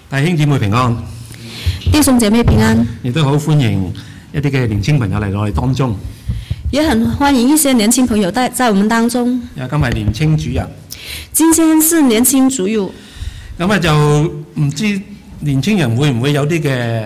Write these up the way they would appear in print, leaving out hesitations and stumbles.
弟兄姊妹平安， 弟兄姐妹平安， 亦都好歡迎一啲嘅年輕朋友嚟到我哋當中。 也很歡迎一些年輕朋友在我們當中。 因為今日年青主日， 今天是年輕主日， 咁啊就唔知年青人會唔會有啲嘅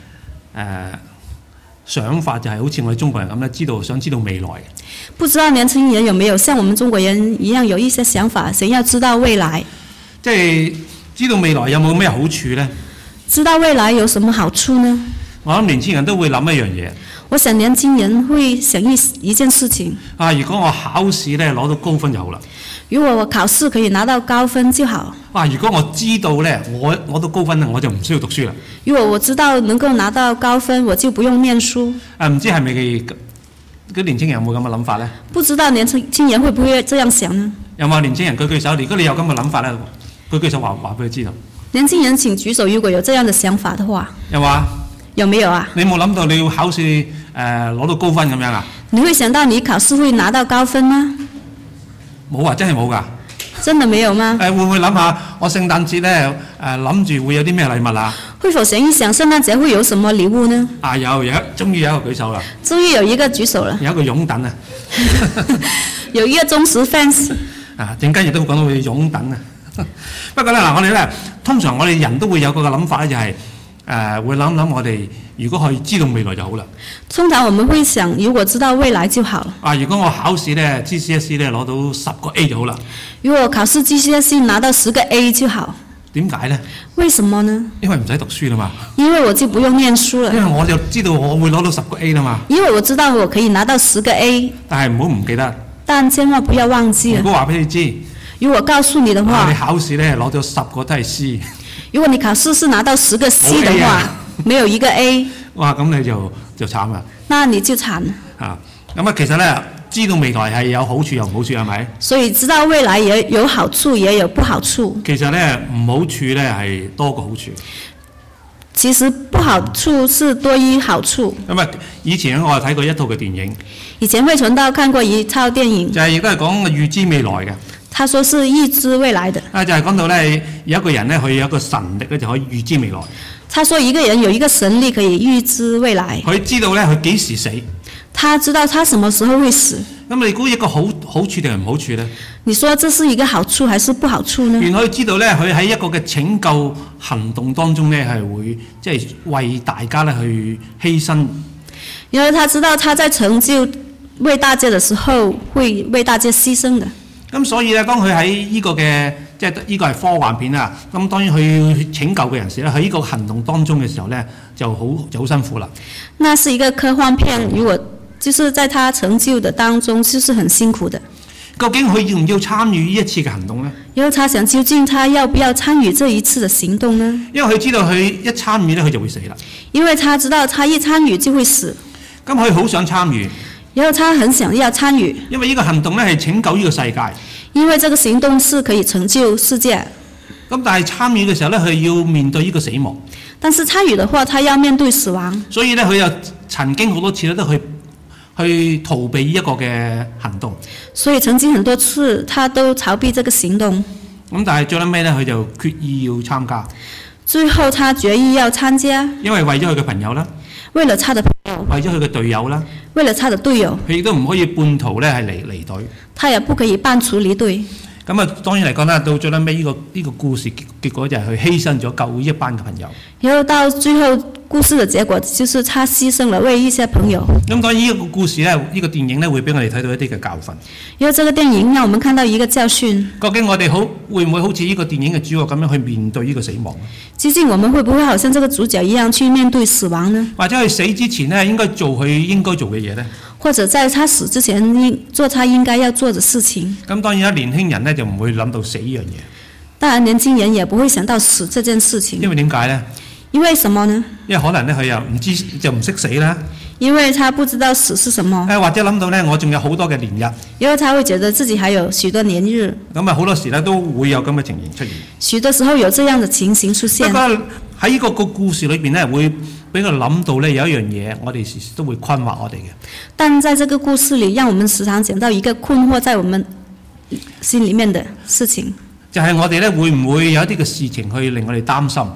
想法，就係好似我哋中國人咁咧，想知道未來。 不知道年輕人有沒有像我們中國人一樣有一些想法，想要知道未來？ 即係知道未來有冇咩好處呢？ 知道未來有什麼好處呢？ 我諗年輕人都會諗一樣嘢。 我想年輕人會想一件事情。 如果我考試咧攞到高分就好啦。 如果我考試可以拿到高分就好。 如果我知道咧我攞到高分我就唔需要讀書啦。 如果我知道能夠拿到高分，我就不用念書。 唔知係咪啲年輕人有冇咁嘅諗法咧？ 不知道年輕人會不會這樣想呢？ 有冇年輕人舉舉手？如果你有咁嘅諗法咧，舉舉手話俾佢知道。 年輕人請舉手，如果有這樣的想法的話。 有冇啊？ 有沒有啊？ 你冇諗到你要考試攞到高分咁樣啊？ 你會想到你考試會拿到高分嗎？ 冇啊，真係冇㗎。 真的沒有嗎？ 會唔會諗下我聖誕節咧諗住會有啲咩禮物啊？ 會否想一想聖誕節會有什麼禮物呢？ 終於有一個舉手啦。 終於有一個舉手了。 有一個擁躉啊。 有一個忠實 fans。 陣間亦都會講到佢擁躉啊。不過咧我哋咧通常我哋人都會有個諗法咧，就係會諗我哋如果可以知道未來就好啦。 通常我們會想，如果知道未來就好。 如果我考試咧 GCSE 咧攞到10個 A 就好啦。 如果我考試 GCSE 拿到10個 A 就好。 點解呢？ 為什麼呢？ 因為唔使讀書啦嘛。 因為我就不用念書了。 因為我就知道我會攞到10個 A 啦嘛。 因為我知道我可以拿到10個 A。 但係唔好唔記得。 但千萬不要忘記。 如果話俾你知， 如果告訴你的話， 你考試咧攞咗10個都係 C。 如果你考試是拿到10個 C 的話，沒有一個 A， 咁你就慘啦。 那你就慘啦。其實咧知道未來係有好處有唔好處，係咪？ 所以知道未來也有好處也有不好處。 其實咧唔好處咧係多過好處。 其實不好處是多於好處。 以前我係睇過一套嘅電影。 以前魏傳道看過一套電影。 就係亦都係講預知未來嘅。 他說是預知未來的。 就係講到咧有一個人咧佢有一個神力咧就可以預知未來。 他說一個人有一個神力可以預知未來。 佢知道咧佢幾時死。 他知道他什麼時候會死。 咁你估一個好處定係唔好處呢？ 你說這是一個好處還是不好處呢？ 原來佢知道咧佢喺一個嘅拯救行動當中咧係會即係為大家咧去犧牲。 因為他知道他在成就為大家的時候會為大家犧牲的。咁所以咧當佢喺呢個嘅即係呢個係科幻片啊，咁當然佢去拯救嘅人士咧喺呢個行動當中嘅時候咧就好辛苦啦。 那是一個科幻片，如果就是在他成就的當中就是很辛苦的。 究竟佢要唔要參與呢一次嘅行動呢？ 然後他想究竟他要不要參與這一次的行動呢？ 因為佢知道佢一參與咧佢就會死啦。 因為他知道他一參與就會死。 咁佢好想參與。 然後他很想要參與。 因為呢個行動咧係拯救呢個世界。 因為這個行動是可以成就世界。 咁但係參與嘅時候咧，佢要面對呢個死亡。 但是參與的話，他要面對死亡。 所以咧，佢又曾經好多次咧都去逃避一個嘅行動。 所以曾經很多次，他都逃避這個行動。 咁但係最後尾咧，佢就決意要參加。 最後他決意要參加。因為為咗佢嘅朋友啦。 為了他的朋友。 為咗佢嘅隊友啦。 為了他的隊友。 佢亦都唔可以半途咧係離隊。 他也不可以半途離隊。 咁當然嚟講啦，到最後尾呢個故事結果就係佢犧牲咗救一班嘅朋友。 然後到最後故事的結果就是他犧牲了為一些朋友。 咁當然呢個故事咧，呢個電影咧會俾我哋睇到一啲嘅教訓。 因為這個電影讓我們看到一個教訓。 究竟我哋會唔會好似呢個電影嘅主角咁樣去面對呢個死亡？ 究竟我們會不會好像這個主角一樣去面對死亡呢？ 或者佢死之前咧，應該做佢應該做嘅嘢呢？ 或者在他死之前做他應該要做的事情。 咁當然啦，年輕人咧就唔會諗到死呢樣嘢。 當然年輕人也不會想到死這件事情。 因為點解呢？ 因為什麼呢？ 因為可能咧佢又唔知就唔識死啦。 因為他不知道死是什麼。 或者諗到咧，我仲有好多嘅年日。 因為他會覺得自己還有許多年日。 咁好多時咧都會有咁嘅情形出現。 許多時候有這樣的情形出現。 不過喺呢個故事裏邊咧，會俾佢諗到咧有一樣嘢，我哋時時都會困惑我哋嘅。 但在這個故事裡，讓我們時常講到一個困惑在我們心裡面的事情。 就係我哋咧會唔會有一啲嘅事情去令我哋擔心？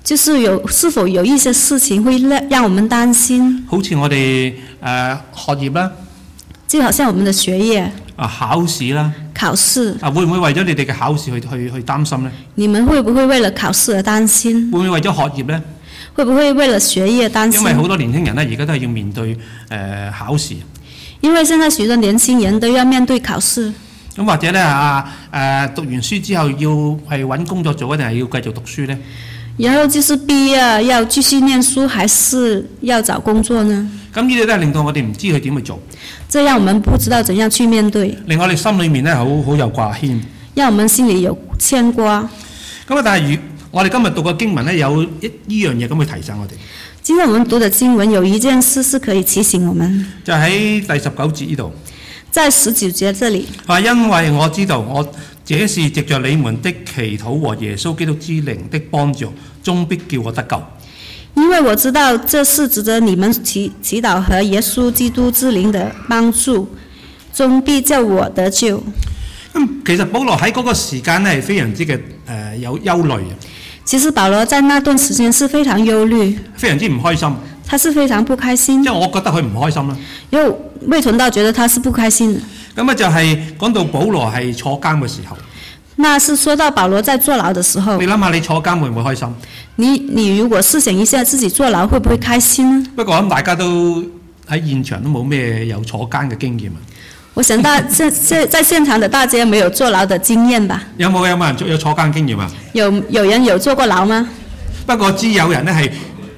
就是是否有一些事情會讓我們擔心， 好似我哋學業啦， 就好像我們的學業、 考試啦， 考試， 會唔會為咗你哋嘅考試去擔心呢？ 你們會不會為了考試而擔心？ 會唔會為咗學業呢？ 會不會為了學業擔心？ 因為好多年輕人呢，而家都係要面對考試。 因為現在許多年輕人都要面對考試。 咁或者呢讀完書之後要係揾工作做，定係要繼續讀書呢？ 然後就是畢業要繼續念書，還是要找工作呢？ 咁呢啲都係令到我哋唔知佢點去做， 這樣我們不知道怎樣去面對， 令我哋心裏面呢好有掛牽， 讓我們心裡有牽掛。 咁但係我哋今日讀嘅經文呢，有呢樣嘢咁去提醒我哋。 今天我們讀的經文有一件事是可以提醒我們， 就喺第19節呢度， 在19節這裡， 因為我知道我這是藉着你們的祈禱和耶穌基督之靈的幫助，終必叫我得救。 因為我知道這是指着你們祈禱和耶穌基督之靈的幫助，終必叫我得救。 其實保羅喺嗰個時間呢係非常之嘅有憂慮， 其實保羅在那段時間是非常憂慮， 非常之唔開心。 他是非常不開心， 因為我覺得佢唔開心啦。 因為魏傳道覺得他是不開心的。 咁就係講到保羅係坐監嘅時候， 那是說到保羅在坐牢的時候。 你諗下，你坐監會唔會開心？ 你如果試想一下自己坐牢會不會開心呢？ 不過咁大家都喺現場都冇咩有坐監嘅經驗啊。 我想在現場的大家沒有坐牢的經驗吧？ 有冇人有坐監經驗啊？ 有人有坐過牢嗎？ 不過知有人呢係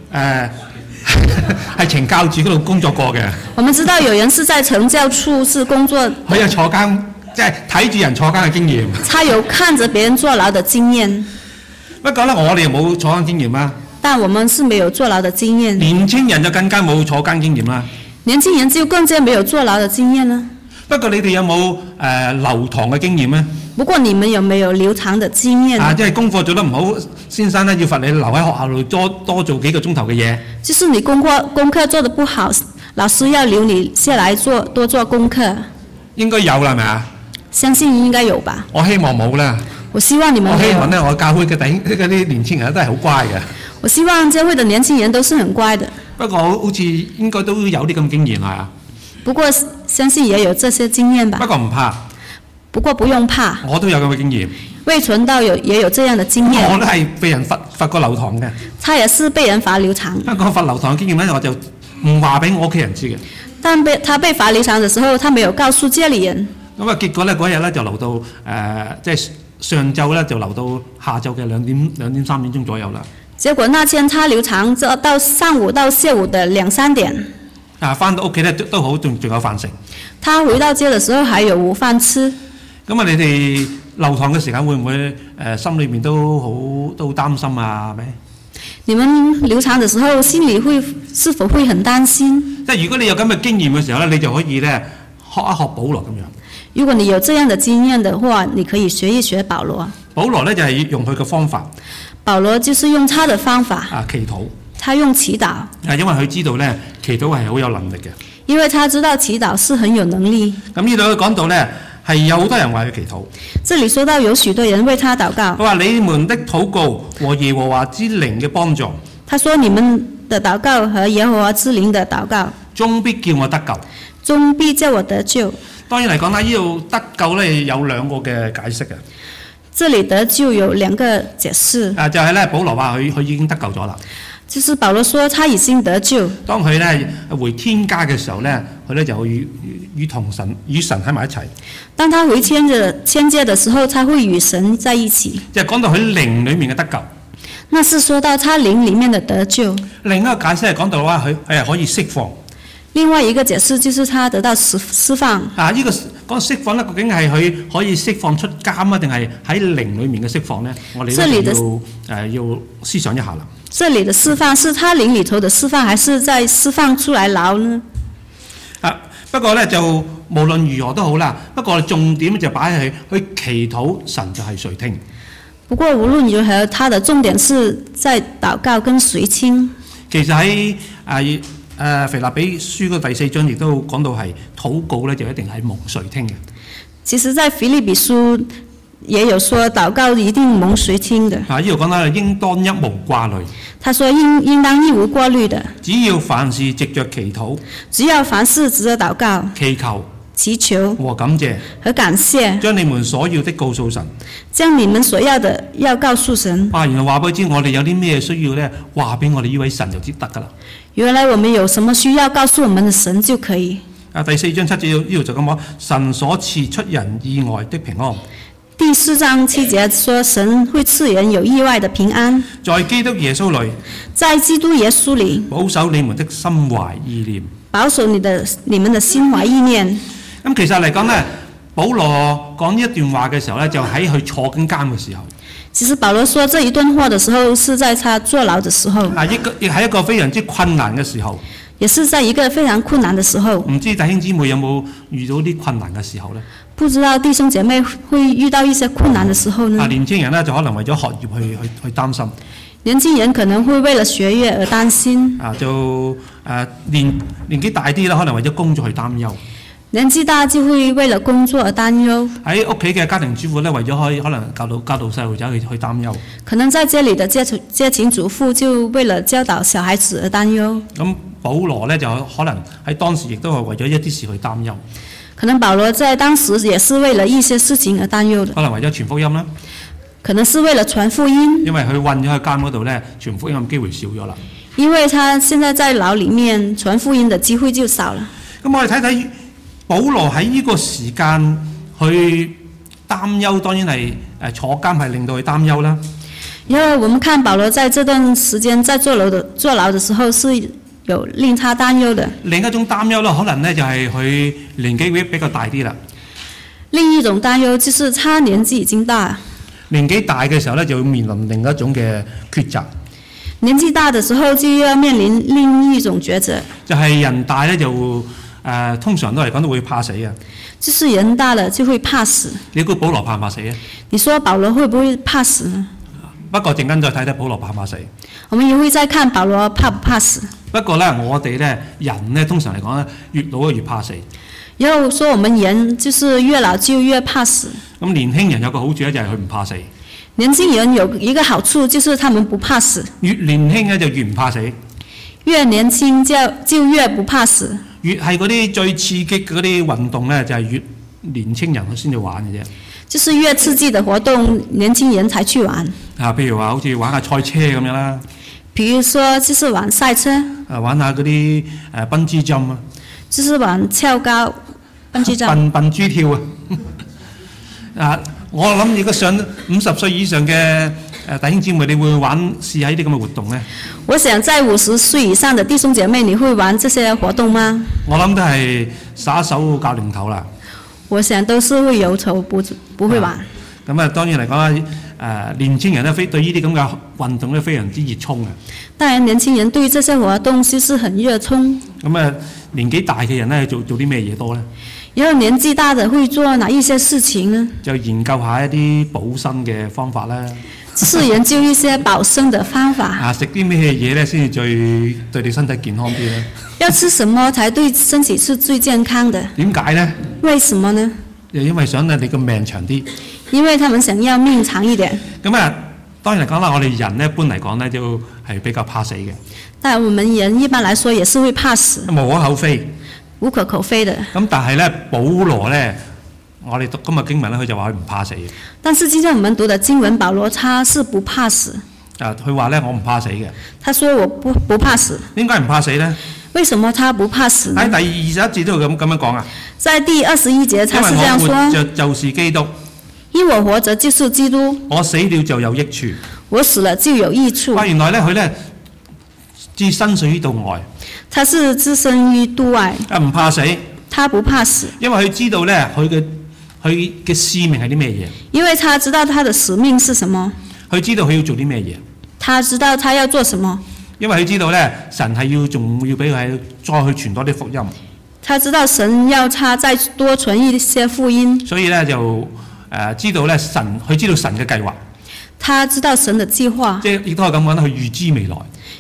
係懲教處嗰度工作過嘅。 我們知道有人是在懲教處是工作， 佢有坐監，即係睇住人坐監嘅經驗。 他有看着別人坐牢的經驗。 不過呢，我哋又冇坐監經驗啦。 但我們是沒有坐牢的經驗。 年輕人就更加冇坐監經驗啦。 年輕人就更加沒有坐牢的經驗啦。 不過你哋有冇留堂嘅經驗呢？ 不過你們有沒有留堂的經驗？ 即係功課做得唔好，先生呢要罰你留喺學校度多做幾個鐘頭嘅嘢。 就是你功課做得不好，老師要留你下來多做功課。 應該有啦，係咪啊？ 相信應該有吧。 我希望冇啦。 我希望你們沒有。 我希望呢，我教會嘅嗰啲年輕人都係好乖嘅。 我希望教會的年輕人都是很乖的。 不過好似應該都有啲咁經驗係啊。 不過相信也有這些經驗吧。 不過唔怕。 不過不用怕。 我都有咁嘅經驗。 魏傳道也有這樣的經驗。 我都係被人罰過留堂嘅。 他也是被人罰留堂。 不過罰留堂嘅經驗呢，我就唔話俾我屋企人知嘅。 但他被罰留堂的時候，他沒有告訴家裡人。 咁結果呢，嗰日呢就留到即係上晝呢就留到下晝嘅2點3點鐘左右啦。 結果那天他留堂到上午到下午的2、3點。 返到屋企呢都好，仲有飯食。 他回到家的時候還有午飯吃。 咁你哋留堂嘅時間會唔會心裏面都好擔心啊？係咪？ 你們留堂的時候心裡是否會很擔心？ 即係如果你有咁嘅經驗嘅時候呢，你就可以呢學一學保羅咁樣。 如果你有這樣的經驗的話，你可以學一學保羅。 保羅呢就係用佢嘅方法。 保羅就是用他的方法。 祈禱。 他用祈禱。 因為佢知道呢，祈禱係好有能力嘅。 因為他知道祈禱是很有能力。 咁呢度講到呢，係有好多人為佢祈禱。 這裡說到有許多人為他禱告。 佢話你們的禱告和耶和華之靈嘅幫助。 他說你們的禱告和耶和華之靈的禱告， 終必叫我得救。 終必叫我得救。 當然嚟講啦，呢度得救呢有2個嘅解釋嘅。 這裡得救有2個解釋。 就係呢，保羅話佢已經得救咗啦。 就是保羅說他已經得救。 當佢呢回天家嘅時候呢，佢呢就與神喺埋一齊。 當他回天家的時候，他會與神在一起。 即係講到佢靈裡面嘅得救。 那是說到他靈裡面的得救。 另一個解釋係講到話佢係可以釋放。 另外一個解釋就是他得到釋放。 呢個講釋放呢，究竟係佢可以釋放出監啊，定係喺靈裡面嘅釋放呢？我哋要思想一下啦。 這裡的釋放是他靈裡頭的釋放，還是在釋放出來牢呢？ 不過呢，就無論如何都好啦。不過重點就擺喺去祈禱，神就係垂聽。 不過無論如何，他的重點是在禱告跟垂聽。 其實喺腓立比書嘅第4章亦都講到係禱告呢，就一定係蒙垂聽嘅。 其實在腓立比書也有說禱告一定蒙垂聽的。 呢度講到應當一無掛慮， 他說應當一無掛慮的， 只要凡事藉着祈禱、 只要凡事藉着禱告、 祈求祈求和感謝， 和感謝， 將你們所要的告訴神。 將你們所要的要告訴神。 原來話俾佢知，我哋有啲咩需要呢？話俾我哋呢位神就知得㗎啦。 原來我們有什麼需要告訴我們的神就可以。 第4章7節呢度就咁講，神所賜出人意外的平安。 第4章7節說，神會賜人有意外的平安， 在基督耶穌裏， 在基督耶穌裏保守你們的心懷意念， 保守你們的心懷意念。 咁其實嚟講呢，保羅講呢一段話嘅時候呢，就喺佢坐緊監嘅時候。 其實保羅說這一段話的時候，是在他坐牢的時候。 亦係一個非常之困難嘅時候。 也是在一個非常困難的時候。 唔知弟兄姊妹有冇遇到啲困難嘅時候呢？ 不知道弟兄姐妹會遇到一些困難的時候呢？ 年輕人呢，就可能為咗學業去擔心。 年輕人可能會為了學業而擔心。 年紀大啲啦，可能為咗工作去擔憂。 年紀大就會為了工作而擔憂。 喺屋企嘅家庭主婦呢，為咗可能教導細路仔去擔憂。 可能在這裡的家庭主婦就為了教導小孩子而擔憂。 咁保羅呢，就可能喺當時亦都係為咗一啲事去擔憂。 可能保羅在當時也是為了一些事情而擔憂的。 可能為咗傳福音啦。 可能是為了傳福音。 因為佢困咗喺監嗰度呢，傳福音嘅機會少咗啦。 因為他現在在牢裡面，傳福音的機會就少了。 咁我哋睇睇保羅喺呢個時間去擔憂，當然係坐監係令到佢擔憂啦。 因為我們看保羅在這段時間在坐牢的時候是有令他擔憂的。 另一種擔憂呢，可能呢就係佢年紀會比較大啲啦。 另一種擔憂就是他年紀已經大。 年紀大嘅時候呢，就會面臨另一種嘅抉擇。 年紀大的時候就要面臨另一種抉擇。 就係人大呢，就通常都嚟講都會怕死嘅。 就是人大了就會怕死。 你估保羅怕唔怕死啊？ 你說保羅會不會怕死呢？ 不過陣間再睇睇保羅怕唔怕死。 我們也會再看保羅怕不怕死。 不過呢，我哋呢人呢，通常嚟講呢，越老越怕死。 然後說我們人就是越老就越怕死。 咁年輕人有個好處呢，就係佢唔怕死。 年輕人有一個好處就是他們不怕死。 越年輕呢，就越唔怕死。 越年輕就越不怕死。 越係嗰啲最刺激嗰啲運動呢，就係越年輕人先至玩嘅啫。 就是越刺激的活動，年輕人才去玩。 譬如話好似玩下賽車咁樣啦。 譬如說，就是玩賽車。 玩下嗰啲笨豬跳啊。 就是玩跳高、笨豬跳。 笨豬跳啊！我諗如果上50歲以上嘅弟兄姊妹，你會試下呢啲咁嘅活動呢？ 我想在50歲以上的弟兄姐妹，你會玩這些活動嗎？ 我諗都係耍手教零頭啦。 我想都是會搖頭，不會玩。 咁當然嚟講年輕人呢，對呢啲咁嘅運動呢，非常之熱衷嘅。 當然，年輕人對這些活動就是很熱衷。 咁年紀大嘅人呢，做啲咩嘢多呢？ 然後年紀大的會做哪一些事情呢？ 就研究下一啲補身嘅方法啦。 是研究一些保身的方法。 食啲咩嘢呢，先至最對你身體健康啲呢？ 要吃什麼才對身體是最健康的？ 點解呢？ 為什麼呢？ 因為想你個命長啲。 因為他們想要命長一點。 咁當然嚟講啦，我哋人呢，一般嚟講呢，都係比較怕死嘅。 但我們人一般來說也是會怕死。 無可厚非。 無可厚非的。 咁但係呢，保羅呢，我哋讀今日經文呢，佢就話佢唔怕死嘅。 但是今天我們讀的經文，保羅他是不怕死。 佢話呢，我唔怕死嘅。 他說我不怕死。 點解唔怕死呢？ 為什麼他不怕死呢？ 喺第21節都咁樣講啊。 在第21節，他是這樣說： 因為我活着就是基督。 因我活着就是基督。 我死了就有益處。 我死了就有益處。 原來呢，佢呢，置身於度外。 他是置身於度外。 唔怕死。 他不怕死。 因為佢知道呢，佢嘅使命係啲咩嘢。 因為他知道他的使命是什麼。 佢知道佢要做啲咩嘢。 他知道他要做什麼。 因為佢知道呢，神係仲要俾佢再去傳多啲福音。 他知道神要他再多傳一些福音。 所以呢，就知道呢，佢知道神嘅計劃。 他知道神的計劃。 即係亦都係咁講，佢預知未來。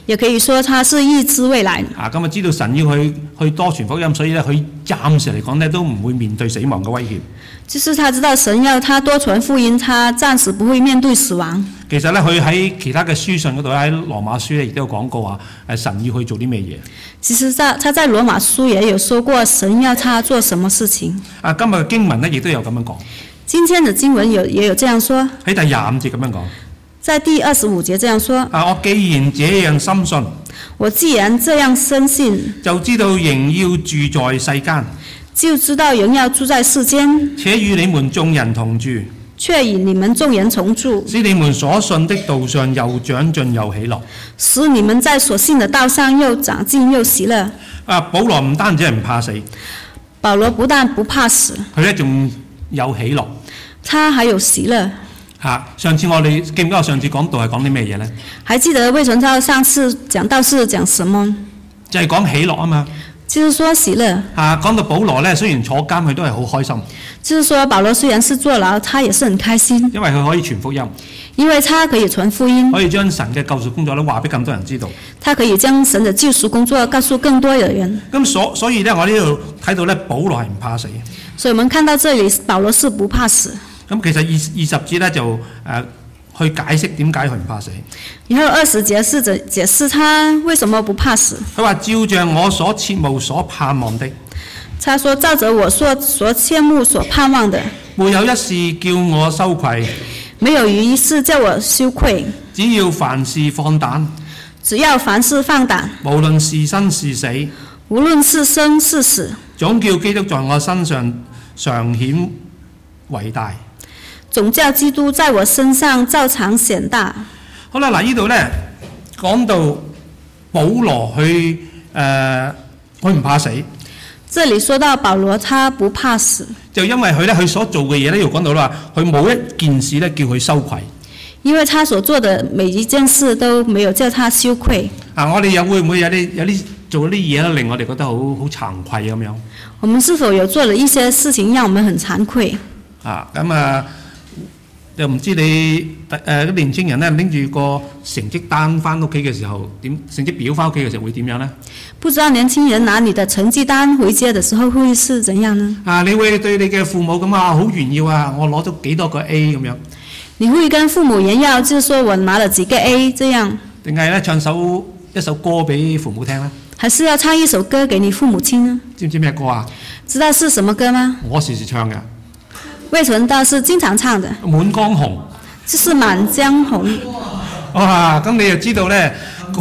也可以說他是預知未來。 咁啊知道神要去多傳福音，所以咧佢暫時嚟講咧都唔會面對死亡嘅威脅。 就是他知道神要他多傳福音，他暫時不會面對死亡。 其實咧，佢喺其他嘅書信嗰度喺羅馬書咧亦都有講過話，神要去做啲咩嘢。 其實他在羅馬書也有說過神要他做什麼事情。 今日嘅經文咧亦都有咁樣講。 今天的經文也有這樣說。 喺第25節咁樣講。 在第25節這樣說。 我既然這樣深信， 我既然這樣深信， 就知道仍要住在世間， 就知道仍要住在世間， 且與你們眾人同住， 卻與你們眾人同住， 使你們所信的道上又長進又喜樂。 使你們在所信的道上又長進又喜樂。 保羅唔單止係唔怕死， 保羅不但不怕死， 佢咧仲有喜樂， 他還有喜樂。 上次我哋記唔記得我上次講道係講啲咩嘢呢？ 還記得魏傳道上次講道是講什麼？ 就係講喜樂啊嘛。 就是說喜樂。 講到保羅咧，雖然坐監佢都係好開心。 就是說保羅雖然是坐牢，他也是很開心。 因為佢可以傳福音。 因為他可以傳福音。 可以將神嘅救贖工作咧話俾更多人知道。 他可以將神的救贖工作告訴更多的人。 咁所以咧，我呢度睇到咧，保羅係唔怕死。 所以我們看到這裡，保羅是不怕死。 咁其實20節咧就去解釋點解佢唔怕死。 然後20節是解釋他為什麼不怕死。 佢話照像我所切慕所盼望的。 他說照着我所切慕所盼望的。 沒有一事叫我羞愧。 沒有一事叫我羞愧。 只要凡事放膽。 只要凡事放膽。 無論是生是死。 無論是生是死。 總叫基督在我身上常顯偉大。 總叫基督在我身上照常顯大。 好啦，嗱呢度咧講到保羅佢唔怕死。 這裡說到保羅他不怕死， 就因為佢所做嘅嘢咧，要講到啦，佢冇一件事咧叫佢羞愧。 因為他所做的每一件事都沒有叫他羞愧。 我哋又會唔會有啲做啲嘢咧，令我哋覺得好慚愧咁樣？ 我們是否有做了一些事情讓我們很慚愧？ 又唔知你啲年青人咧拎住個成績單翻屋企嘅時候，成績表翻屋企嘅時候會點樣呢？ 不知道年輕人拿你的成績單回家的時候會是怎樣呢？ 你會對你嘅父母咁好炫耀啊！我攞咗幾多個 A 咁樣。 你會跟父母炫耀，就是說我拿了幾個 A 這樣？ 定係咧唱一首歌俾父母聽呢？ 還是要唱一首歌給你父母聽呢？ 知唔知咩歌啊？ 知道是什麼歌嗎？ 我時時唱嘅。 魏傳道是經常唱的。 滿江紅。 就是滿江紅。 哇！咁你又知道咧，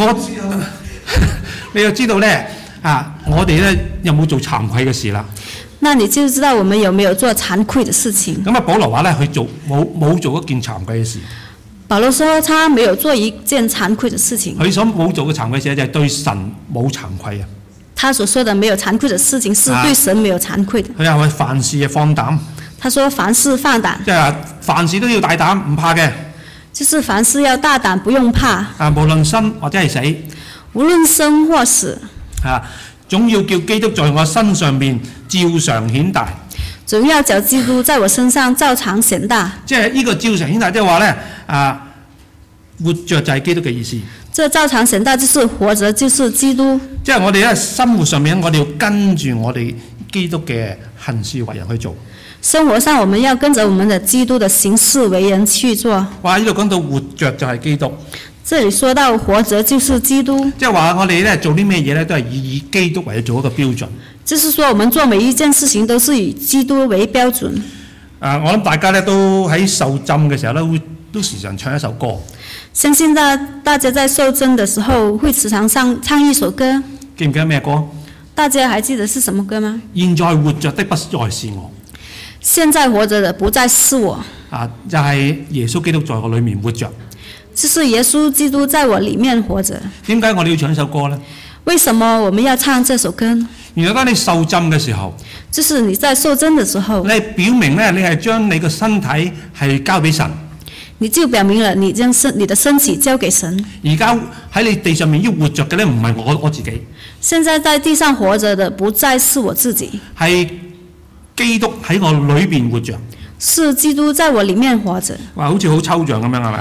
你又知道咧我哋咧有冇做慚愧嘅事啦？ 那你就知道我們有沒有做慚愧的事情。 咁保羅話咧，佢冇做一件慚愧嘅事。 保羅說他沒有做一件慚愧的事情。 佢所冇做嘅慚愧事就係對神冇慚愧啊。 他所說的沒有慚愧的事情是對神沒有慚愧的。 佢話凡事放膽。 他說凡事放膽。 即係凡事都要大膽，唔怕嘅。 就是凡事要大膽，不用怕。 無論生或者係死。 無論生或死。 總要叫基督在我身上面照常顯大。 總要叫基督在我身上照常顯大。 即係呢個照常顯大，即係話咧活着就係基督嘅意思。 這照常顯大就是活着就是基督。 即係我哋喺生活上面，我哋要跟住我哋基督嘅行事為人去做。 生活上我們要跟着我們的基督的行事為人去做。 哇！呢度講到活着就係基督。 這裡說到活着就是基督。 即係話我哋咧做啲咩嘢咧，都係以基督為做一個標準。 就是說我們做每一件事情都是以基督為標準。 我諗大家咧都喺受浸嘅時候咧，都時常唱一首歌。 相信大家在受浸的時候會時常唱一首歌。 記唔記得咩歌？ 大家還記得是什麼歌嗎？ 現在活着的不再是我。 現在活着的不再是我。 就係耶穌基督在我裏面活着。 就是耶穌基督在我裡面活着。 點解我哋要唱一首歌呢？ 為什麼我們要唱這首歌呢？ 原來當你受浸嘅時候， 就是你在受浸的時候， 你表明咧，你係將你個身體係交俾神。 你就表明了你將你的身體交給神。 而家喺你地上面要活着嘅咧，唔係我自己。 現在在地上活着的不再是我自己， 係基督喺我裏邊活着。 是基督在我裡面活着。 哇，好似好抽象咁樣係咪？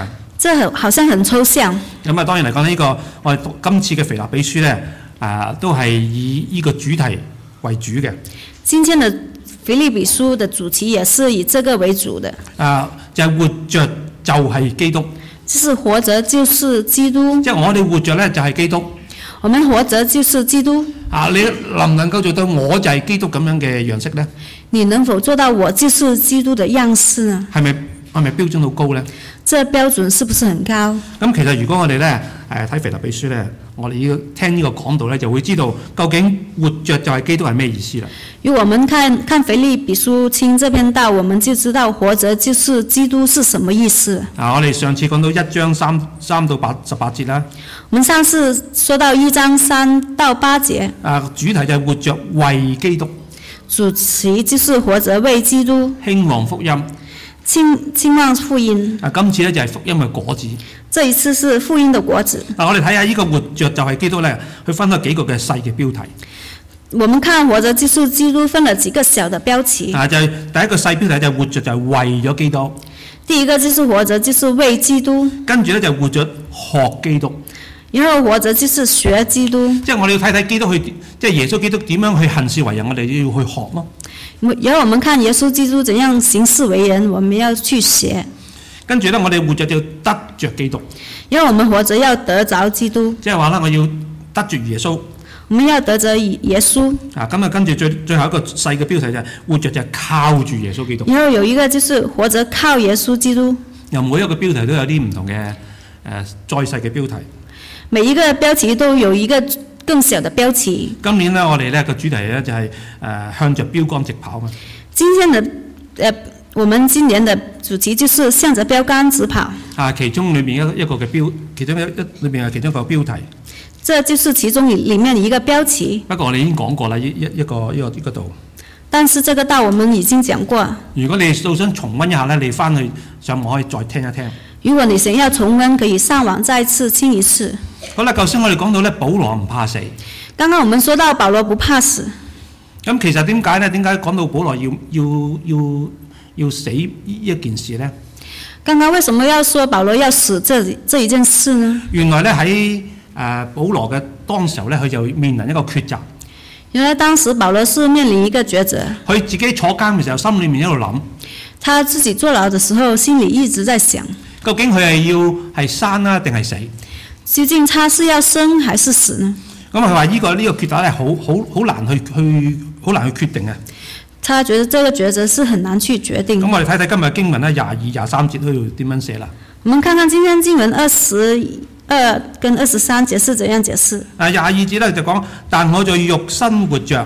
這好像很抽象。 咁啊，當然嚟講呢個我哋讀今次嘅腓立比書咧，都係以呢個主題為主嘅。 今天的腓立比書的主題也是以這個為主的。 就係活着就係基督。 就是活着就是基督。 即係我哋活着咧就係基督。 我們活着就是基督。 你能唔能夠做到我就係基督咁樣嘅樣式咧？ 你能否做到我就是基督的樣式呢？ 係咪標準好高咧？ 這標準是不是很高？ 咁其實如果我哋咧睇腓立比書咧，我哋要聽呢個講道咧，就會知道究竟活着就係基督係咩意思啦。 如果我們看腓立比書聽這篇道，我們就知道活着就是基督是什麼意思。 我哋上次講到1章3到18節啦。 我們上次說到1章3到8節。 主題就係活着為基督。 主題就是活着為基督。 興旺福音。 興旺福音。 今次咧就係福音嘅果子。 這一次是福音的果子。 我哋睇下呢個活着就係基督咧，佢分咗幾個嘅細嘅標題。 我們看活着就是基督分了幾個小的標題。 就係第一個細標題就係活着就係為咗基督。 第一個就是活着就是為基督。跟住咧就活着學基督。 然後活着就是學基督。 即係我哋要睇睇基督去，即係耶穌基督點樣去行事為人，我哋要去學咯。 然後我們看耶穌基督怎樣行事為人，我們要去學。跟住咧， 我哋活着就要得着基督。 因為我們活着要得着基督。 即係話咧，我要得住耶穌。 我們要得着耶穌。 咁跟住最後一個細嘅標題就係活着就係靠住耶穌基督。 然後有一個就是活着靠耶穌基督。 又每一個標題都有啲唔同嘅再細嘅標題。 每一個標題都有一個更小的標題。 今年呢，我哋呢個主題呢就係向着標杆直跑嘛。 今天的我們今年的主題就是向着標杆直跑。 其中裏面一個嘅裏面係其中一個標題。 這就是其中裡面一個標題。 不過我哋已經講過啦，一個道。 但是這個道我們已經講過。 如果你都想重溫一下呢，你翻去上網可以再聽一聽。 如果你想要重溫，可以上網再次聽一次。 好啦，頭先我哋講到咧，保羅唔怕死。 剛剛我們說到保羅不怕死。 咁其實點解呢？點解講到保羅要死一件事呢？ 剛剛為什麼要說保羅要死這一件事呢？ 原來咧喺保羅嘅當時候咧，佢就面臨一個抉擇。 原來當時保羅是面臨一個抉擇。 佢自己坐監嘅時候，心裏面一路諗。 他自己坐牢的時候，心裡一直在想。究竟佢係要係生啊，定係死？ 究竟他是要生還是死呢？ 咁佢話呢個抉擇咧，好難去決定嘅。 他覺得這個抉擇是很難去決定。 咁我哋睇睇今日經文咧22、23節都要點樣寫啦。 我們看看今天經文22跟23節是怎樣解釋。 22節咧就講，但我在肉身活着。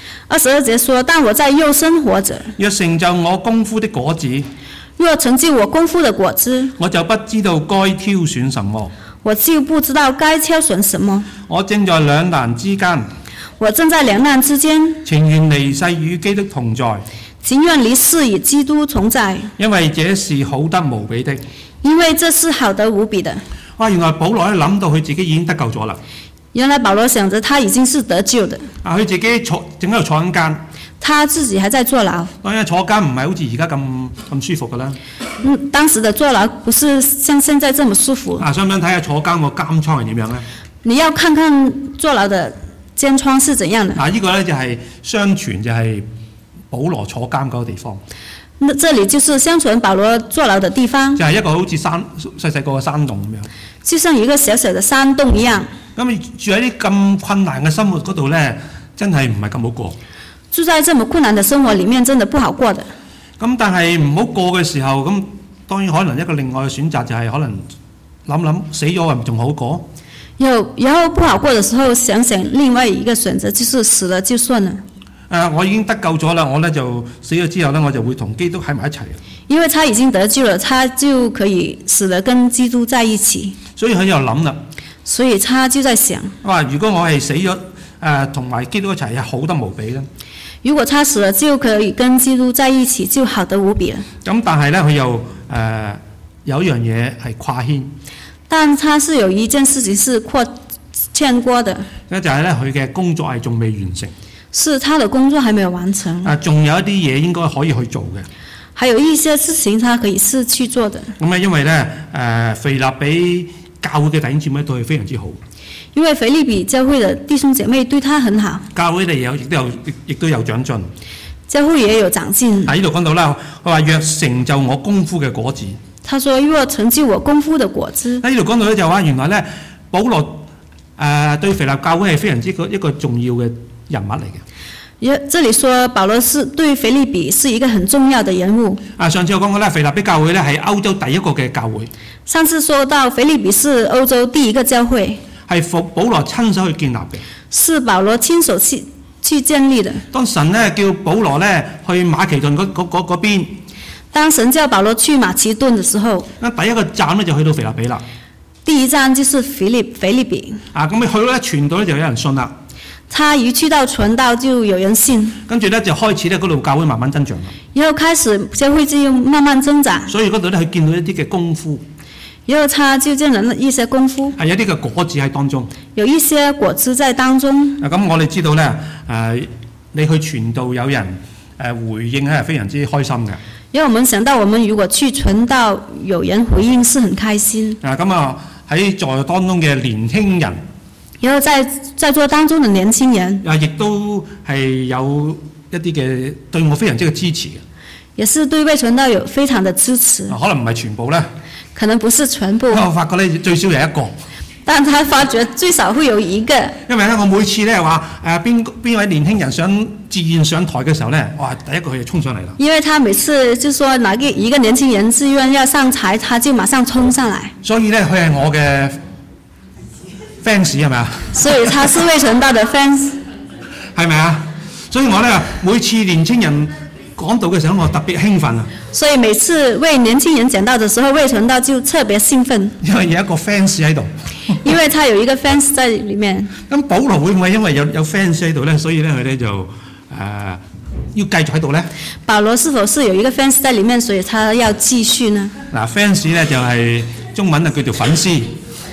22節說，但我在肉身活着。 若成就我功夫的果子。 若成就我功夫的果子， 我就不知道該挑選什麼。 我就不知道該挑選什麼。 我正在兩難之間。 我正在兩難之間。 情願離世與基督同在。 情願離世與基督同在。 因為這是好得無比的。 因為這是好得無比的。 哇！原來保羅咧諗到佢自己已經得救咗啦。 原來保羅想着他已經是得救的。 佢自己正喺度坐緊監。 他自己還在坐牢。 當然坐監唔係好似而家咁舒服噶啦。 當時的坐牢不是像現在這麼舒服。 想唔想睇下坐監個監倉係點樣呢？ 你要看看坐牢的監倉是怎樣的。 呢個呢就係相傳就係保羅坐監嗰個地方。 那這裡就是相傳保羅坐牢的地方。 就係一個好似細細個嘅山洞咁樣。 就像一個小小的山洞一樣。 咁住喺啲咁困難嘅生活嗰度呢，真係唔係咁好過。 住在這麼困難的生活裡面，真的不好過的。 咁但係唔好過嘅時候，咁當然可能一個另外嘅選擇就係可能諗死咗係唔仲好過。 然後不好過的時候，想另外一個選擇就是死了就算了。 我已經得救咗啦，我呢就死咗之後呢，我就會同基督喺埋一齊。 因為他已經得救了，他就可以死了跟基督在一起。 所以佢就諗啦。 所以他就在想。 如果我係死咗同埋基督一齊，係好得無比啦。 如果他死了就可以跟基督在一起，就好得無比了。 咁但係呢，佢又有一樣嘢係跨牽。 但他是有一件事情是欠過的。 就係呢，佢嘅工作係仲未完成。 是他的工作還沒有完成。 仲有一啲嘢應該可以去做嘅。 還有一些事情他可以是去做的。 咁因為咧腓立比教會嘅弟兄姊妹對佢非常之好， 因為腓立比教會的弟兄姐妹對他很好， 教會亦都有長進。 教會也有長進。 喺呢度講到啦，佢話若成就我功夫嘅果子。 他說若成就我功夫的果子。 喺呢度講到咧就話原來咧保羅對腓立教會係非常之一個重要嘅人物嚟嘅。 這裡說保羅是對腓立比是一個很重要的人物。 上次我講過咧，腓立比教會咧係歐洲第一個嘅教會。 上次說到腓立比是歐洲第一個教會， 係保羅親手去建立嘅。 是保羅親手去建立的。 當神咧叫保羅咧去馬其頓嗰邊， 當神叫保羅去馬其頓的時候， 第一個站咧就去到腓立比啦。 第一站就是腓立比。 咁你去到咧傳道咧就有人信啦。 他一去到傳道就有人信， 跟住咧就開始咧嗰度教會慢慢增長啦。 然後開始教會就慢慢增長。 所以嗰度咧佢見到一啲嘅功夫。 然後他就見了一些功夫， 係有啲嘅果子喺當中， 有一些果子在當中。 咁我哋知道咧，你去傳道有人回應係非常之開心嘅。 因為我們想到，我們如果去傳道，有人回應是很開心。 咁喺在當中嘅年輕人， 然後在座當中的年輕人， 亦都係有一啲嘅對我非常之嘅支持嘅。 也是對衛傳道有非常的支持。 可能唔係全部咧， 可能不是全部。 我發覺咧最少有一個。 但他發覺最少會有一個。 因為咧，我每次咧話邊位年輕人想自願上台嘅時候咧，哇！第一個佢就衝上嚟啦。 因為他每次就說一個年輕人自願要上台，他就馬上衝上來。 所以咧，佢係我嘅 fans 係咪啊？ 所以他是衛傳道的 fans。 係咪啊？所以我咧每次年輕人講道嘅時候，我特別興奮啊！ 所以每次為年輕人講道的時候，衛傳道就特別興奮。 因為有一個 fans 喺度。 因為他有一個 fans 在裡面。 咁保羅會唔會因為有 fans 喺度咧，所以咧佢咧就要繼續喺度咧？ 保羅是否是有一個 fans 在裡面，所以他要繼續呢 ？fans 咧就係中文啊叫做粉絲。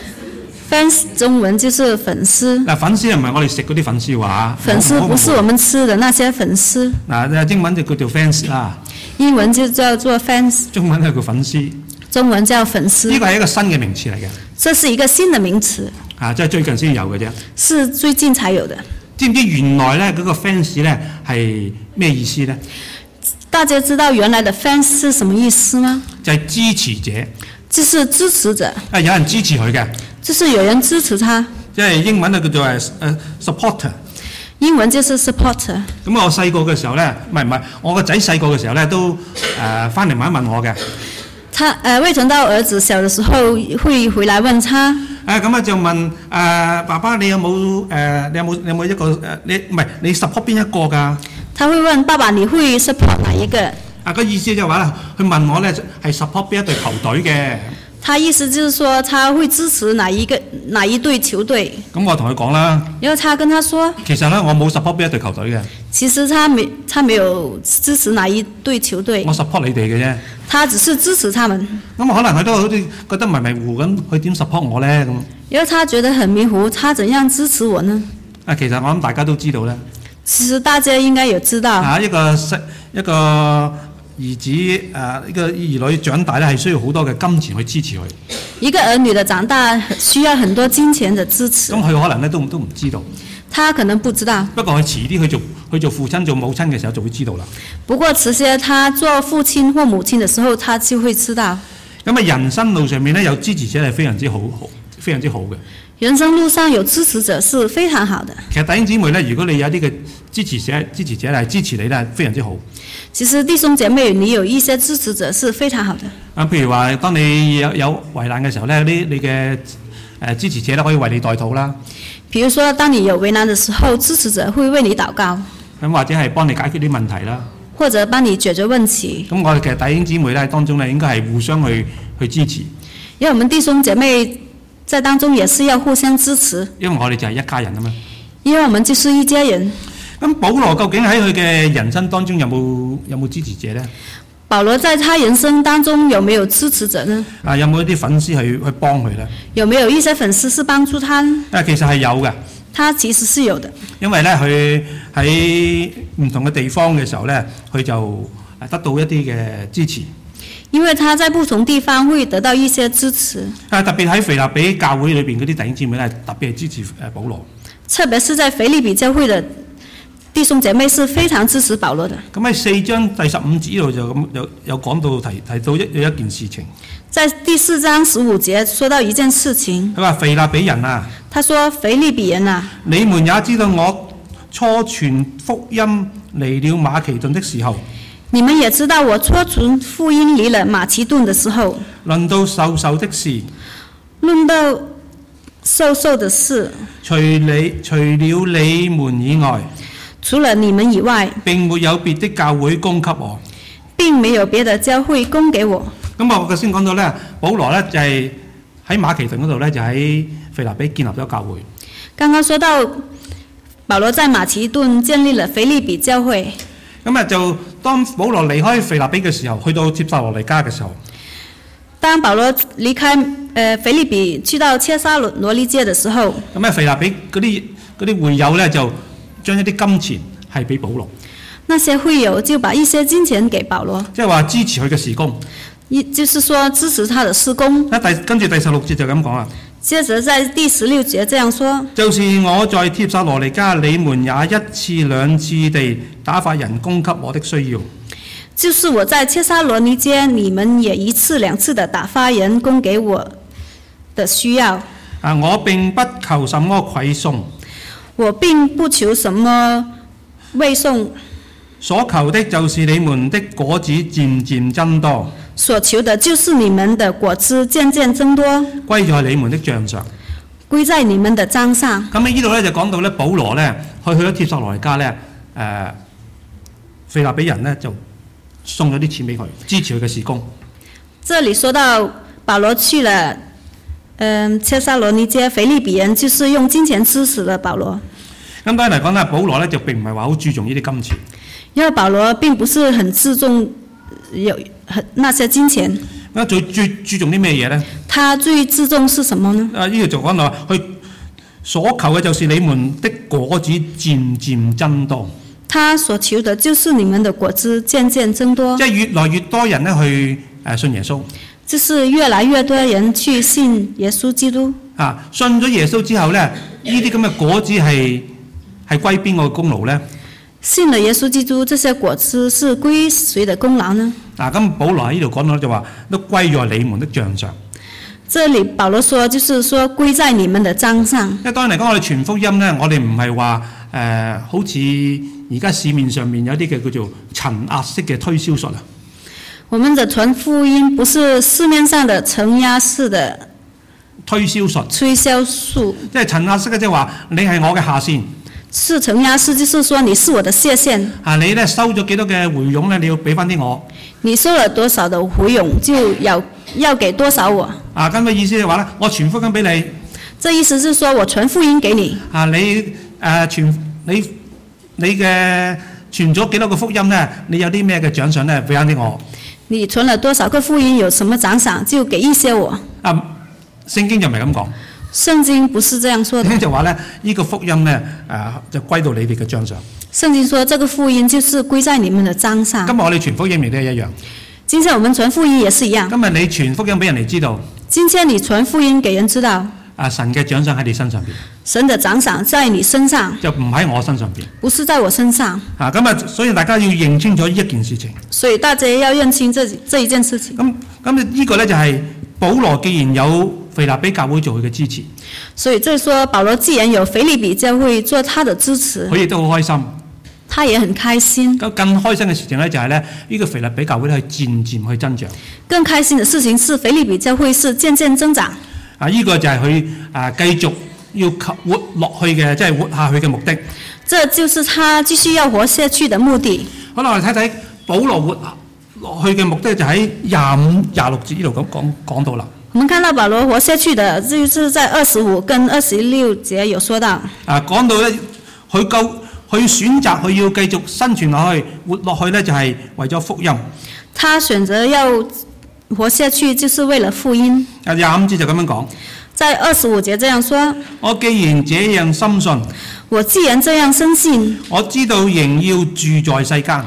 fans 中文就是粉絲。 粉絲唔係我哋食嗰啲粉絲話。 粉絲不是我們吃的那些粉絲。 英文就叫做 fans 啦。 英文就叫做 fans。 中文係叫粉絲。 中文叫粉絲。 呢個係一個新嘅名詞嚟嘅。 這是一個新的名詞。 即係最近先有嘅啫。 是最近才有的。 知唔知原來咧嗰個 fans 咧係咩意思咧？ 大家知道原來的 fans 是什麼意思嗎？ 就係支持者。 就是支持者。 有人支持佢嘅。 就是有人支持他。 即係英文就叫做supporter。 英文就是 supporter。 咁我細個嘅時候咧，唔係，我個仔細個嘅時候咧都翻嚟問我嘅。 衛傳道兒子小的時候會回來問他。 咁就問爸爸你有冇一個你 support 邊一個㗎？ 他會問爸爸你會 support 哪一個？ 個意思就係話咧，佢問我咧係 support 邊一隊球隊嘅。 他意思就是說他會支持哪一隊球隊。 咁我同佢講啦。 然後他跟他說。其實咧我冇 support 邊一隊球隊嘅。 其實他沒有支持哪一隊球隊。 我 support 你哋嘅啫。 他只是支持他們。 咁可能佢都好似覺得迷迷糊咁，佢點 support 我咧咁？ 因為他覺得很迷糊，他怎樣支持我呢？ 其實我諗大家都知道咧。 其實大家應該有知道。 一個兒子一個兒女長大咧係需要好多嘅金錢去支持佢。 一個兒女的長大需要很多金錢的支持。 咁佢可能咧都唔知道。 他可能不知道。 不過佢遲啲去做父親做母親嘅時候就會知道啦。 不過遲些他做父親或母親的時候，他就會知道。 咁人生路上面咧有支持者係非常之好嘅。 人生路上有支持者是非常好的。 其實弟兄姊妹咧，如果你有啲嘅支持者嚟支持你咧，非常之好。 其實弟兄姐妹，你有一些支持者是非常好的。 譬如話，當你有危難嘅時候咧，你嘅支持者咧可以為你代禱啦。 譬如說，當你有為難的時候，支持者會為你禱告。 咁或者係幫你解決啲問題啦。 或者幫你解決問題。 咁我哋其實弟兄姊妹咧當中咧，應該係互相去支持。 因為我們弟兄姐妹在當中也是要互相支持。 因為我哋就係一家人啊嘛。 因為我們就是一家人。 咁保羅究竟喺佢嘅人生當中有冇支持者呢？ 保羅在他人生當中有沒有支持者呢？ 有冇一啲粉絲去幫佢呢？ 有沒有一些粉絲是幫助他呢？ 其實係有嘅。 他其實是有的。 因為咧，佢喺唔同嘅地方嘅時候咧，佢就得到一啲嘅支持。 因為他在不同地方會得到一些支持， 特別喺腓立比教會裏邊嗰啲弟兄姊妹咧，特別係支持保羅。 特別是在腓立比教會的弟兄姐妹是非常支持保羅的。 咁喺4章第15節呢度就咁有講到提到有一件事情。 在第4章15節說到一件事情， 佢話腓立比人啊， 他說腓立比人啊， 你們也知道我初傳福音嚟了馬其頓的時候， 你們也知道我初傳福音離了馬其頓的時候， 論到授受的事， 論到授受的事， 除了你們以外， 除了你們以外， 並沒有別的教會供給我。 並沒有別的教會供給我。 咁我頭先講到咧，保羅咧就係喺馬其頓嗰度咧，就喺腓立比建立咗教會。 剛剛說到保羅在馬其頓建立了腓立比教會。 咁就當保羅離開腓立比嘅時候，去到帖撒羅尼迦嘅時候， 當保羅離開腓立比去到帖撒羅尼迦嘅時候， 咁腓立比嗰啲會友咧就將一啲金錢係俾保羅。 那些會友就把一些金錢給保羅， 即係話支持佢嘅事工。 就是說支持他的事工。 跟住第16節就咁講啦。 接着在第16節這樣說， 就是我在帖撒羅尼迦，你們也一次兩次地打發人供給我的需要。 就是我在帖撒羅尼迦，你們也一次兩次的打發人供給我的需要。 我並不求什麼饋送， 我並不求什麼饋送， 所求的就是你們的果子漸漸增多。 所求的就是你們的果子漸漸增多， 歸在你們的帳上， 歸在你們的帳上。 咁喺呢度咧就講到咧，保羅咧去咗帖撒羅尼迦咧，腓立比人咧就送咗啲錢俾佢，支持佢嘅事工。 這裡說到保羅去了帖撒羅尼迦，腓立比人就是用金錢支持了保羅。 咁當然嚟講咧，保羅咧就並唔係話好注重呢啲金錢。 因為保羅並不是很注重那些金錢。 最注重啲咩嘢咧？ 他最注重是什麼呢？ 呢度就講到佢所求嘅就是你們的果子漸漸增多。 他所求的就是你們的果子漸漸增多。 即係越來越多人咧去信耶穌。 就是越來越多人去信耶穌基督。 信咗耶穌之後咧，呢啲咁嘅果子係歸邊個嘅功勞咧？ 信了耶穌基督，這些果子是歸誰的功勞呢？ 咁保羅喺呢度講到就話都歸在你們的帳上。 這裡保羅說，就是說歸在你們的帳上。 因為當然嚟講，我哋傳福音咧，我哋唔係話好似而家市面上面有啲嘅叫做層壓式嘅推銷術啊。 我們的傳福音不是市面上的層壓式的推銷術。 推銷術， 即係層壓式嘅，即係話你係我嘅下線。 是層壓式，就是說你是我的下線。 你咧收咗幾多嘅回傭咧，你要俾翻啲我。 你收了多少的回傭，就要給多少我。 咁嘅意思係話咧，我傳福音俾你。 這意思是說我傳福音給你。 你嘅傳咗幾多個福音咧？你有啲咩嘅獎賞咧？俾翻啲我。你傳了多少個福音，有什麼獎賞，就給一些我。 聖經就唔係咁講。 聖經不是這樣說的。 聖經就話咧，呢個福音咧就歸到你哋嘅帳上。 聖經說，這個福音就是歸在你們的帳上。 今日我哋傳福音亦都係一樣。 今天我們傳福音也是一樣。 今日你傳福音俾人哋知道。 今天你傳福音給人知道。 神嘅獎賞喺你身上邊。 神的獎賞在你身上。 就唔喺我身上邊。 不是在我身上。 所以大家要認清楚呢一件事情。 所以大家要認清這一件事情。 咁呢個咧就係保羅既然有腓立比教會做佢嘅支持， 所以就是說保羅既然有腓立比教會做他的支持， 佢亦都好開心。 他也很開心。 咁更開心嘅事情咧就係咧，呢個腓立比教會咧係漸漸去增長。 更開心嘅事情是腓立比教會是漸漸增長。 呢個就係佢繼續要活落去嘅，即係活下去嘅目的。 這就是他繼續要活下去的目的。 好啦，我哋睇睇保羅活落去嘅目的就喺25、26節呢度咁講到啦。 我們看到保羅活下去的，就是在25跟26節有說到。 講到咧，佢選擇佢要繼續生存落去、活落去咧，就係為咗福音。 他選擇要活下去，就是為了福音。 25節就咁樣講。 在25節這樣說： 我既然這樣深信， 我既然這樣深信， 我知道仍要住在世間，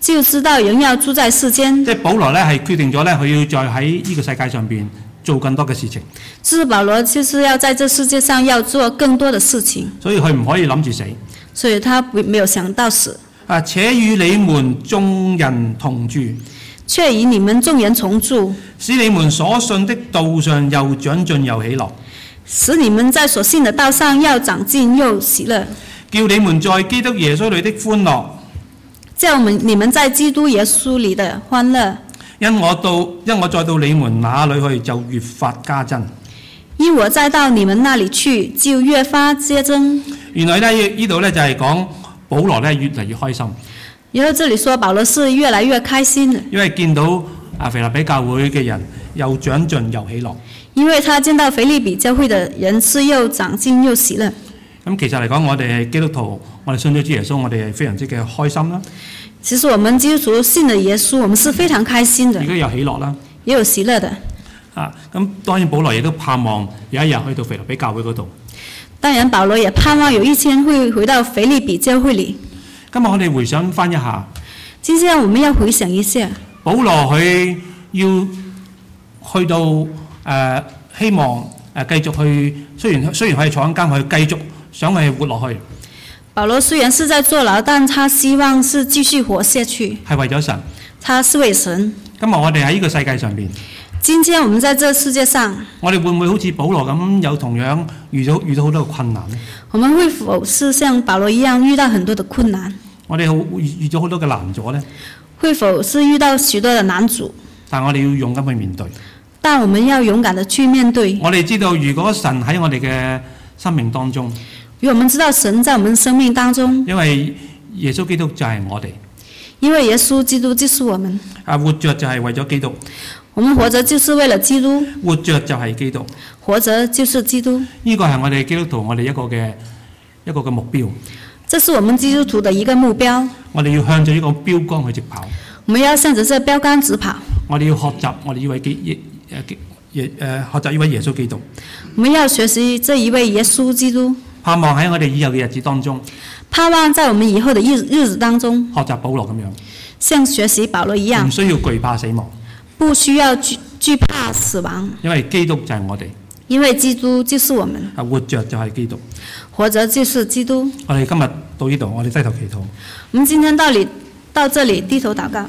就知道人要住在世間。 即係保羅咧係決定咗咧，佢要再喺呢個世界上邊做更多嘅事情， 就是保羅就是要在這世界上要做更多的事情， 所以佢唔可以諗住死。 所以他沒有想到死。 且與你們眾人同住， 卻與你們眾人同住， 使你們所信的道上又長進又喜樂， 使你們在所信的道上要長進又喜樂， 叫你們在基督耶穌裏的歡樂， 叫你們在基督耶穌裏的歡樂。 因我再到你們那裏去，就越發加增。 因我再到你們那裏去，就越發加增。 原來咧呢度咧就係講保羅咧越嚟越開心。 然後這裡說保羅是越來越開心的， 因為見到腓立比教會嘅人又長進又喜樂。 因為他見到腓立比教會的人是又長進又喜樂。 咁其實嚟講，我哋係基督徒，我哋信咗主耶穌，我哋係非常之嘅開心啦。 其實我們基督徒信了耶穌，我們是非常開心的， 亦都有喜樂啦， 也有喜樂的。 咁當然保羅亦都盼望有一日去到腓立比教會嗰度。 當然保羅也盼望有一天會回到腓立比教會裏。 今日我哋回想翻一下， 今天我們要回想一下， 保羅佢要去到希望繼續去，雖然佢係坐緊監，佢繼續想去活落去。 保羅雖然是在坐牢，但他希望是繼續活下去， 係為咗神。 他是為神。 今日我哋喺呢個世界上邊， 今天我們在這世界上， 我哋會唔會好似保羅咁有同樣遇到好多嘅困難呢？ 我們會否是像保羅一樣遇到很多的困難？ 我哋遇咗好多嘅難阻呢？ 會否是遇到許多的難阻？ 但我哋要勇敢去面對。 但我們要勇敢的去面對。 我哋知道，如果神喺我哋嘅生命當中， 因為我們知道神在我們生命當中， 因為耶穌基督就係我哋， 因為耶穌基督就是我們。 活着就係為咗基督， 我們活着就是為了基督， 活着就係基督， 活着就是基督。 呢個係我哋基督徒我哋一個嘅目標。 這是我們基督徒的一個目標。 我哋要向着呢個標杆去直跑。 我們要向着這標杆直跑。 我哋要學習我哋呢位學習呢位耶穌基督。 我們要學習這一位耶穌基督。 盼望喺我哋以後嘅日子當中， 盼望在我們以後的日子當中， 學習保羅咁樣， 像學習保羅一樣， 唔需要懼怕死亡， 不需要懼怕死亡， 因為基督就係我哋， 因為基督就是我們， 活着就係基督， 活着就是基督。 我哋今日到呢度，我哋低頭祈禱。 我們今天到這裡低頭禱告。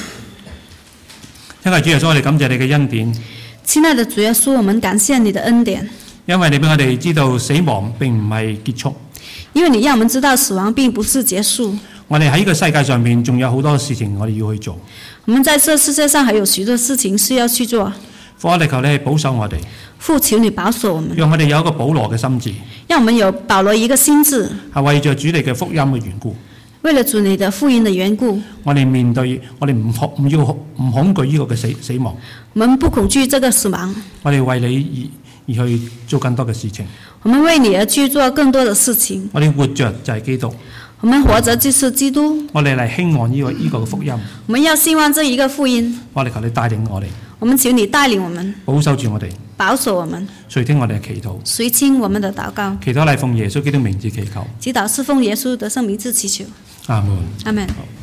因為主耶穌，我哋感謝你嘅恩典。 親愛的主耶穌，我們感謝你的恩典。 因為你俾我哋知道死亡並唔係結束， 因為你讓我們知道死亡並不是結束。 我哋喺呢個世界上面仲有好多事情我哋要去做。 我們在這世界上還有許多事情是要去做。 父，我哋求你保守我哋。 父，求你保守我們， 讓我哋有一個保羅嘅心智。 讓我們有保羅一個心智， 係為着主你嘅福音嘅緣故。 為了主你的福音的緣故， 我哋面對我哋唔恐懼呢個嘅死亡。 我們不恐懼這個死亡。我哋為你而去做更多嘅事情。 我們為你而去做更多的事情。 我哋活着就係基督。 我們活着就是基督。 我哋嚟興旺呢個福音。 我們要興旺這一個福音。 我哋求你帶領我哋。 我們求你帶領我們， 保守住我哋， 保守我們， 垂聽我哋嘅祈禱， 垂聽我們的禱告。 祈禱係奉耶穌基督名字祈求。 祈禱是奉耶穌的聖名字祈求。 阿門。 阿門。